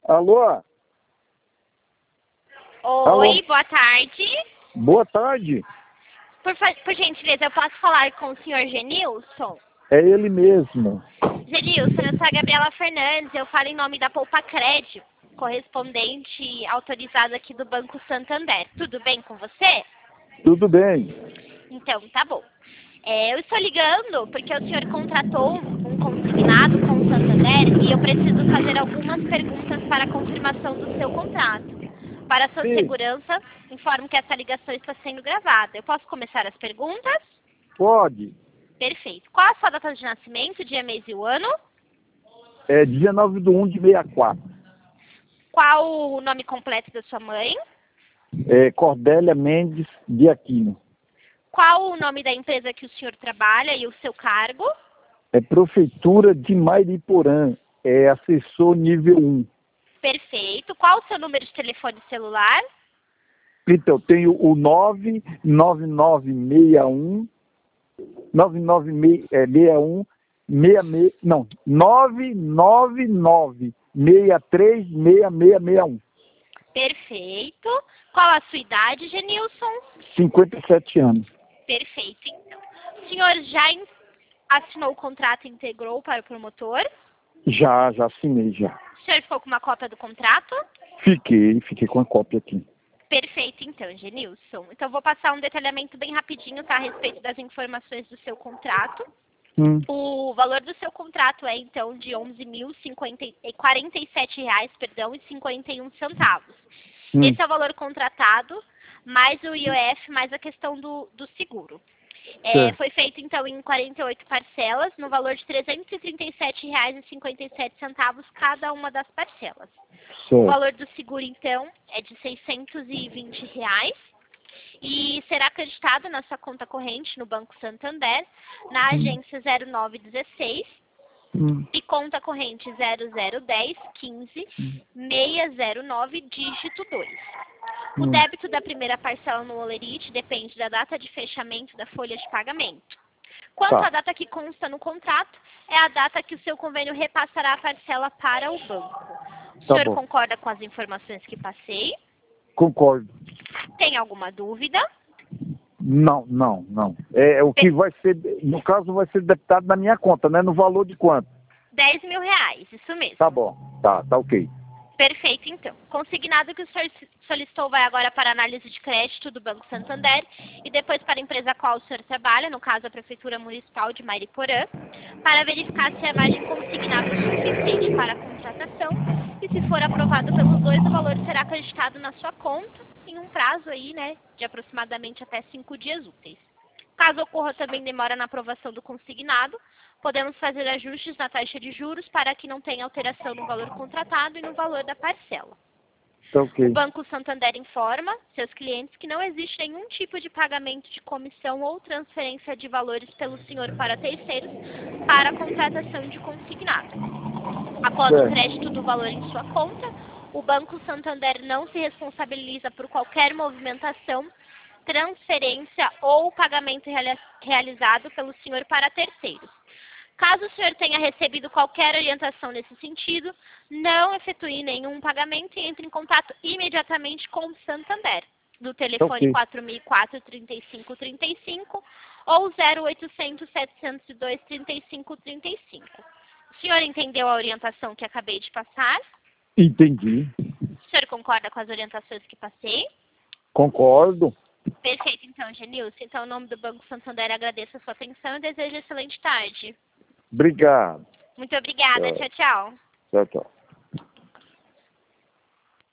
Alô? Oi, Alô? boa tarde. Boa tarde. Por gentileza, eu posso falar com o senhor Genilson? É ele mesmo. Genilson, eu sou a Gabriela Fernandes, eu falo em nome da Poupa Crédito, correspondente autorizado aqui do Banco Santander. Tudo bem com você? Tudo bem. Então, tá bom. Eu estou ligando porque o senhor contratou um consignado com o Santander e eu preciso fazer algumas perguntas para a confirmação do seu contrato. Para a sua Sim. segurança, informo que essa ligação está sendo gravada. Eu posso começar as perguntas? Pode. Perfeito. Qual a sua data de nascimento, dia, mês e o ano? É dia 9/1 de 64. Qual o nome completo da sua mãe? É Cordélia Mendes de Aquino. Qual o nome da empresa que o senhor trabalha e o seu cargo? É Prefeitura de Mairiporã. É assessor nível 1. Perfeito. Qual o seu número de telefone celular? Então, eu tenho o 99961 99661 66, não, 999636661. Perfeito. Qual a sua idade, Genilson? 57 anos. Perfeito, então. O senhor já assinou o contrato e integrou para o promotor? Já assinei já. O senhor ficou com uma cópia do contrato? Fiquei com a cópia aqui. Perfeito, então, Genilson. Então, vou passar um detalhamento bem rapidinho, tá, a respeito das informações do seu contrato. O valor do seu contrato é, então, de R$ 11.047, e 51 centavos. Esse é o valor contratado, mais o IOF, mais a questão do seguro. Foi feito, então, em 48 parcelas, no valor de R$ 337,57 cada uma das parcelas. Certo. O valor do seguro, então, é de R$ 620 e será acreditado na sua conta corrente no Banco Santander, na agência 0916 e conta corrente 0010 15 609, dígito 2. O débito da primeira parcela no Olerite depende da data de fechamento da folha de pagamento. Quanto à data que consta no contrato, é a data que o seu convênio repassará a parcela para o banco. O senhor concorda com as informações que passei? Concordo. Tem alguma dúvida? Não. É o que vai ser, no caso, vai ser debitado na minha conta, né? No valor de quanto? R$ 10.000, isso mesmo. Tá bom. Tá ok. Perfeito, então. Consignado que o senhor solicitou vai agora para análise de crédito do Banco Santander e depois para a empresa a qual o senhor trabalha, no caso a Prefeitura Municipal de Mairiporã, para verificar se a margem consignada é suficiente para a contratação e se for aprovado pelos dois, o valor será acreditado na sua conta em um prazo aí, né, de aproximadamente até 5 dias úteis. Caso ocorra também demora na aprovação do consignado, podemos fazer ajustes na taxa de juros para que não tenha alteração no valor contratado e no valor da parcela. Tá ok. O Banco Santander informa seus clientes que não existe nenhum tipo de pagamento de comissão ou transferência de valores pelo senhor para terceiros para a contratação de consignado. Após o crédito do valor em sua conta, o Banco Santander não se responsabiliza por qualquer movimentação, transferência ou pagamento realizado pelo senhor para terceiros. Caso o senhor tenha recebido qualquer orientação nesse sentido, não efetue nenhum pagamento e entre em contato imediatamente com o Santander, do telefone 4004-3535 ou 0800-702-3535. O senhor entendeu a orientação que acabei de passar? Entendi. O senhor concorda com as orientações que passei? Concordo. Perfeito, então, Genilson. Então, em nome do Banco Santander, agradeço a sua atenção e desejo excelente tarde. Obrigado. Muito obrigada. Tchau, tchau. Tchau.